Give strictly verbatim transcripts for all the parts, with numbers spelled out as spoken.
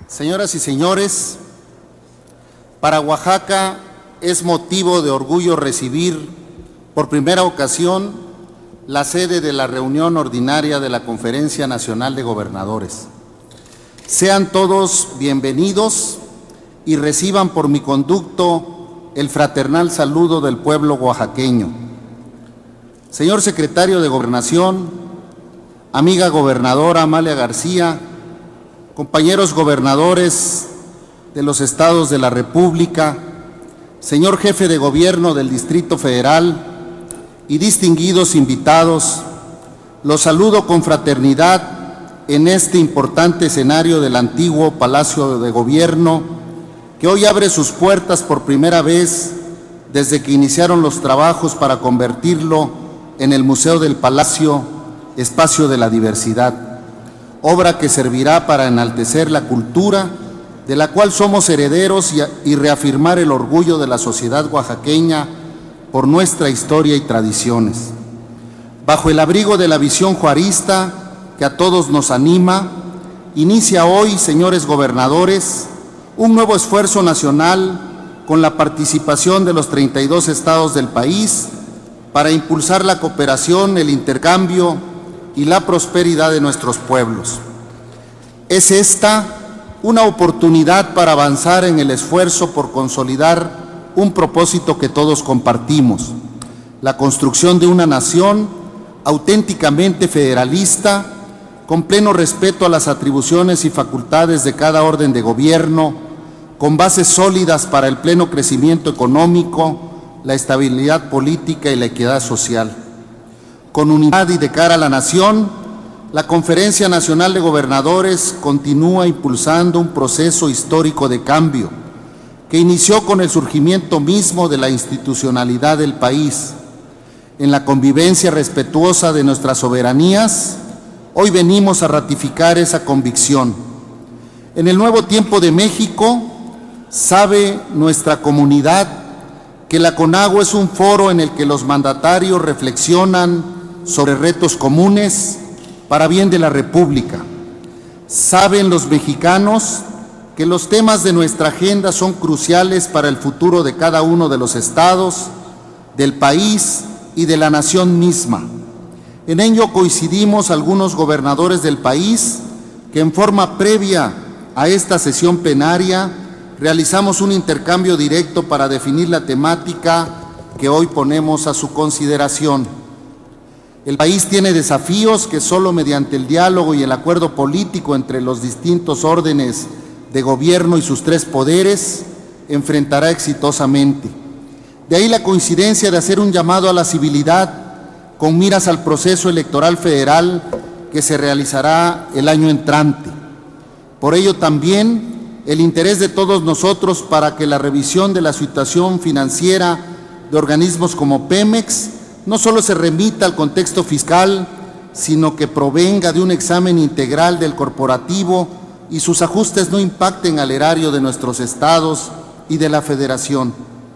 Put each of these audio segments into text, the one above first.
Señoras y señores, para Oaxaca es motivo de orgullo recibir por primera ocasión la sede de la reunión ordinaria de la Conferencia Nacional de Gobernadores. Sean todos bienvenidos y reciban por mi conducto el fraternal saludo del pueblo oaxaqueño. Señor Secretario de Gobernación, amiga gobernadora Amalia García, compañeros gobernadores de los estados de la República, señor jefe de gobierno del Distrito Federal y distinguidos invitados, los saludo con fraternidad en este importante escenario del antiguo Palacio de Gobierno, que hoy abre sus puertas por primera vez desde que iniciaron los trabajos para convertirlo en el Museo del Palacio, espacio de la diversidad, obra que servirá para enaltecer la cultura de la cual somos herederos y, y reafirmar el orgullo de la sociedad oaxaqueña por nuestra historia y tradiciones. Bajo el abrigo de la visión juarista que a todos nos anima, inicia hoy, señores gobernadores, un nuevo esfuerzo nacional con la participación de los treinta y dos estados del país para impulsar la cooperación, el intercambio y la prosperidad de nuestros pueblos. Es esta una oportunidad para avanzar en el esfuerzo por consolidar un propósito que todos compartimos: la construcción de una nación auténticamente federalista, con pleno respeto a las atribuciones y facultades de cada orden de gobierno, con bases sólidas para el pleno crecimiento económico, la estabilidad política y la equidad social. Con unidad y de cara a la nación, la Conferencia Nacional de Gobernadores continúa impulsando un proceso histórico de cambio que inició con el surgimiento mismo de la institucionalidad del país. En la convivencia respetuosa de nuestras soberanías, hoy venimos a ratificar esa convicción. En el nuevo tiempo de México, sabe nuestra comunidad que la CONAGO es un foro en el que los mandatarios reflexionan sobre retos comunes para bien de la República. Saben los mexicanos que los temas de nuestra agenda son cruciales para el futuro de cada uno de los estados, del país y de la nación misma. En ello coincidimos algunos gobernadores del país que en forma previa a esta sesión plenaria realizamos un intercambio directo para definir la temática que hoy ponemos a su consideración. El país tiene desafíos que solo mediante el diálogo y el acuerdo político entre los distintos órdenes de gobierno y sus tres poderes enfrentará exitosamente. De ahí la coincidencia de hacer un llamado a la civilidad con miras al proceso electoral federal que se realizará el año entrante. Por ello también el interés de todos nosotros para que la revisión de la situación financiera de organismos como Pemex no solo se remita al contexto fiscal, sino que provenga de un examen integral del corporativo y sus ajustes no impacten al erario de nuestros estados y de la Federación.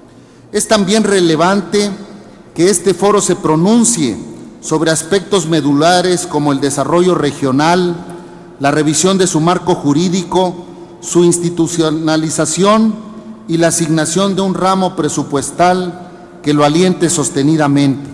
Es también relevante que este foro se pronuncie sobre aspectos medulares como el desarrollo regional, la revisión de su marco jurídico, su institucionalización y la asignación de un ramo presupuestal que lo aliente sostenidamente.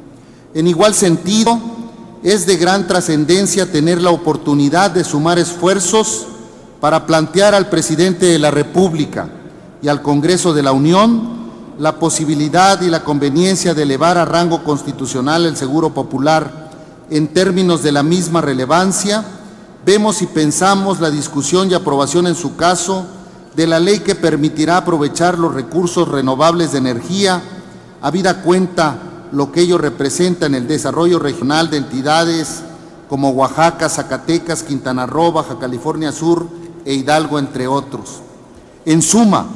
En igual sentido, es de gran trascendencia tener la oportunidad de sumar esfuerzos para plantear al presidente de la República y al Congreso de la Unión la posibilidad y la conveniencia de elevar a rango constitucional el Seguro Popular. En términos de la misma relevancia, vemos y pensamos la discusión y aprobación en su caso de la ley que permitirá aprovechar los recursos renovables de energía, habida cuenta lo que ello representa en el desarrollo regional de entidades como Oaxaca, Zacatecas, Quintana Roo, Baja California Sur e Hidalgo, entre otros. En suma,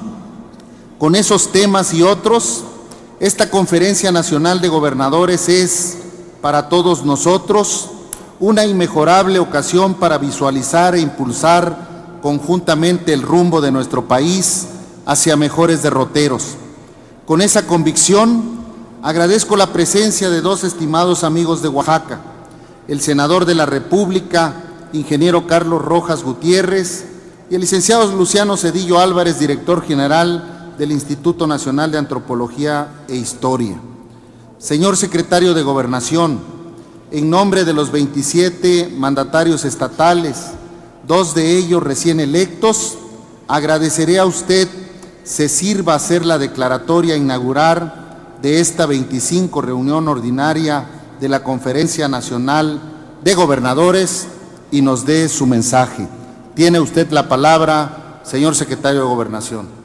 con esos temas y otros, esta Conferencia Nacional de Gobernadores es, para todos nosotros, una inmejorable ocasión para visualizar e impulsar conjuntamente el rumbo de nuestro país hacia mejores derroteros. Con esa convicción, agradezco la presencia de dos estimados amigos de Oaxaca, el senador de la República, ingeniero Carlos Rojas Gutiérrez, y el licenciado Luciano Cedillo Álvarez, director general del Instituto Nacional de Antropología e Historia. Señor secretario de Gobernación, en nombre de los veintisiete mandatarios estatales, dos de ellos recién electos, agradeceré a usted se sirva a hacer la declaratoria inaugural de esta veinticinco reunión ordinaria de la Conferencia Nacional de Gobernadores y nos dé su mensaje. Tiene usted la palabra, señor secretario de Gobernación.